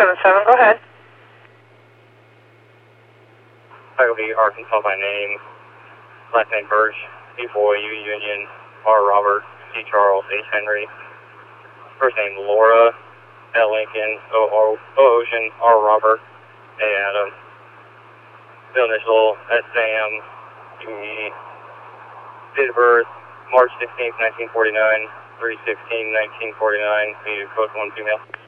477, go ahead. Coyote, Arkansas by name. Last name Birch, B boy, U Union, R Robert, C Charles, H Henry. First name Laura, L Lincoln, O Ocean, R Robert, A Adam. Middle initial, S Sam, E. Date of birth, March 16th, 1949, 3/16/1949, code 1 female.